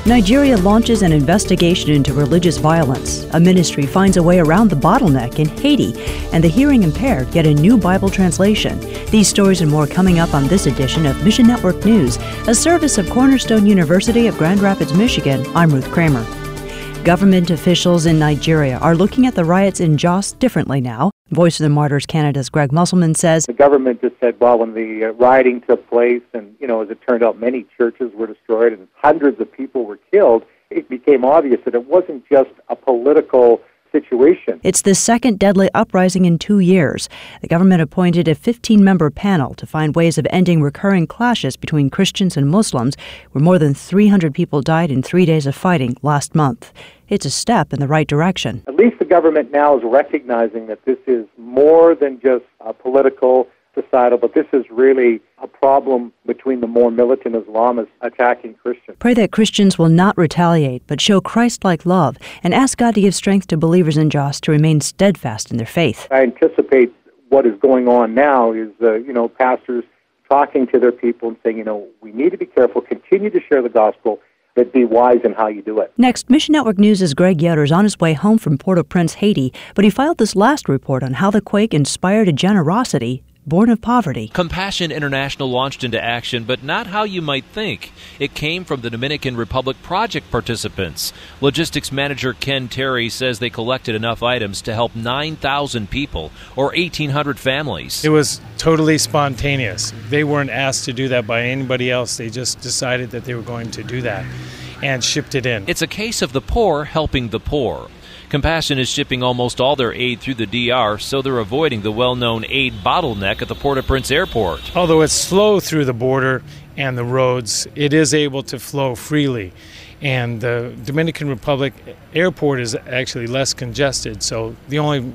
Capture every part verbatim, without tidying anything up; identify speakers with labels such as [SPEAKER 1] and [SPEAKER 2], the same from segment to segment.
[SPEAKER 1] Nigeria launches an investigation into religious violence. A ministry finds a way around the bottleneck in Haiti, and the hearing impaired get a new Bible translation. These stories and more coming up on this edition of Mission Network News, a service of Cornerstone University of Grand Rapids, Michigan. I'm Ruth Kramer. Government officials in Nigeria are looking at the riots in Jos differently now. Voice of the Martyrs Canada's Greg Musselman says
[SPEAKER 2] the government just said, well, when the uh, rioting took place and, you know, as it turned out, many churches were destroyed and hundreds of people were killed, it became obvious that it wasn't just a political situation.
[SPEAKER 1] It's the second deadly uprising in two years. The government appointed a fifteen-member panel to find ways of ending recurring clashes between Christians and Muslims, where more than three hundred people died in three days of fighting last month. It's a step in the right direction.
[SPEAKER 2] At least the government now is recognizing that this is more than just a political, societal, but this is really a problem between the more militant Islamists attacking Christians.
[SPEAKER 1] Pray that Christians will not retaliate, but show Christ-like love, and ask God to give strength to believers in Jos to remain steadfast in their faith.
[SPEAKER 2] I anticipate what is going on now is, uh, you know, pastors talking to their people and saying, you know, we need to be careful, continue to share the gospel, but be wise in how you do it.
[SPEAKER 1] Next, Mission Network News' Greg Yoder is on his way home from Port-au-Prince, Haiti, but he filed this last report on how the quake inspired a generosity born of poverty.
[SPEAKER 3] Compassion International launched into action, but not how you might think. It came from the Dominican Republic project participants. Logistics manager Ken Terry says they collected enough items to help nine thousand people, or eighteen hundred families.
[SPEAKER 4] It was totally spontaneous. They weren't asked to do that by anybody else. They just decided that they were going to do that and shipped it in.
[SPEAKER 3] It's a case of the poor helping the poor. Compassion is shipping almost all their aid through the D R, so they're avoiding the well-known aid bottleneck at the Port-au-Prince airport.
[SPEAKER 4] Although it's slow through the border and the roads, it is able to flow freely. And the Dominican Republic airport is actually less congested, so the only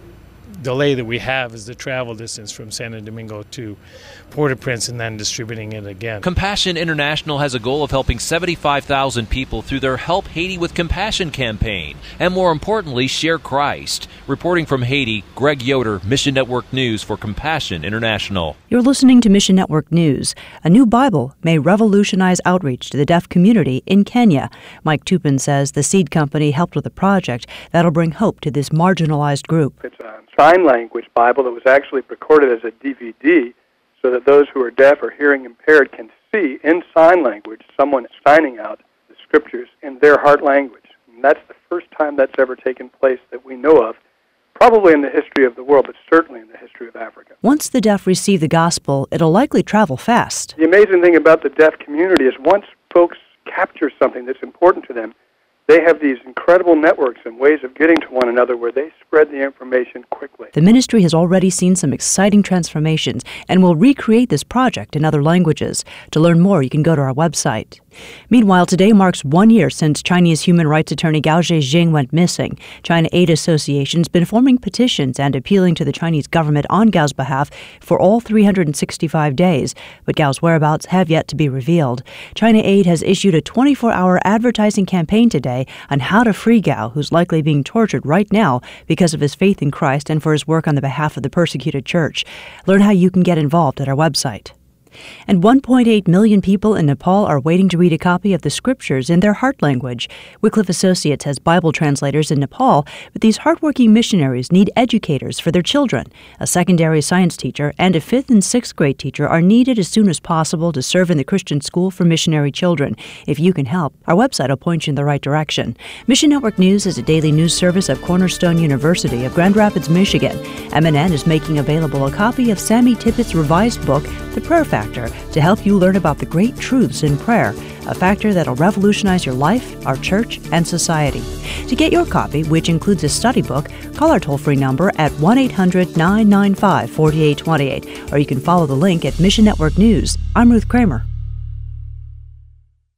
[SPEAKER 4] delay that we have is the travel distance from Santo Domingo to Port-au-Prince and then distributing it again.
[SPEAKER 3] Compassion International has a goal of helping seventy-five thousand people through their Help Haiti with Compassion campaign, and more importantly, share Christ. Reporting from Haiti, Greg Yoder, Mission Network News for Compassion International.
[SPEAKER 1] You're listening to Mission Network News. A new Bible may revolutionize outreach to the deaf community in Kenya. Mike Tupin says the Seed Company helped with a project that'll bring hope to this marginalized group.
[SPEAKER 5] It's a sign language Bible that was actually recorded as a D V D so that those who are deaf or hearing impaired can see in sign language someone signing out the scriptures in their heart language. And that's the first time that's ever taken place that we know of, probably in the history of the world, but certainly in the history of Africa.
[SPEAKER 1] Once the deaf receive the gospel, it'll likely travel fast.
[SPEAKER 5] The amazing thing about the deaf community is once folks capture something that's important to them, they have these incredible networks and ways of getting to one another where they spread the information quickly.
[SPEAKER 1] The ministry has already seen some exciting transformations and will recreate this project in other languages. To learn more, you can go to our website. Meanwhile, today marks one year since Chinese human rights attorney Gao Zhejing went missing. China Aid Association's been forming petitions and appealing to the Chinese government on Gao's behalf for all three hundred sixty-five days, but Gao's whereabouts have yet to be revealed. China Aid has issued a twenty-four hour advertising campaign today on how to free Gao, who's likely being tortured right now because of his faith in Christ and for his work on the behalf of the persecuted church. Learn how you can get involved at our website. And one point eight million people in Nepal are waiting to read a copy of the scriptures in their heart language. Wycliffe Associates has Bible translators in Nepal, but these hardworking missionaries need educators for their children. A secondary science teacher and a fifth and sixth grade teacher are needed as soon as possible to serve in the Christian School for Missionary Children. If you can help, our website will point you in the right direction. Mission Network News is a daily news service of Cornerstone University of Grand Rapids, Michigan. M N N is making available a copy of Sammy Tippett's revised book, The Prayer Factor, to help you learn about the great truths in prayer, a factor that'll revolutionize your life, our church, and society. To get your copy, which includes a study book, call our toll-free number at one eight hundred nine nine five four eight two eight, or you can follow the link at Mission Network News. I'm Ruth Kramer.